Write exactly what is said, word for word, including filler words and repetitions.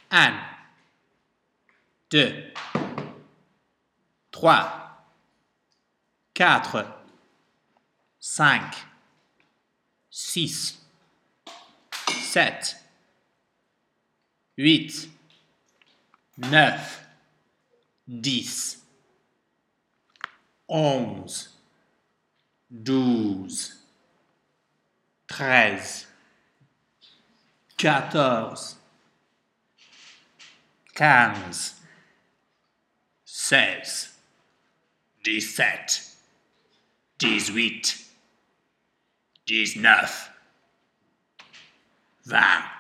Un, deux, trois, quatre, cinq, six, sept, huit, neuf, dix, onze, douze, treize, quatorze, quinze, seize, dix-sept, dix-huit, dix-neuf, vingt.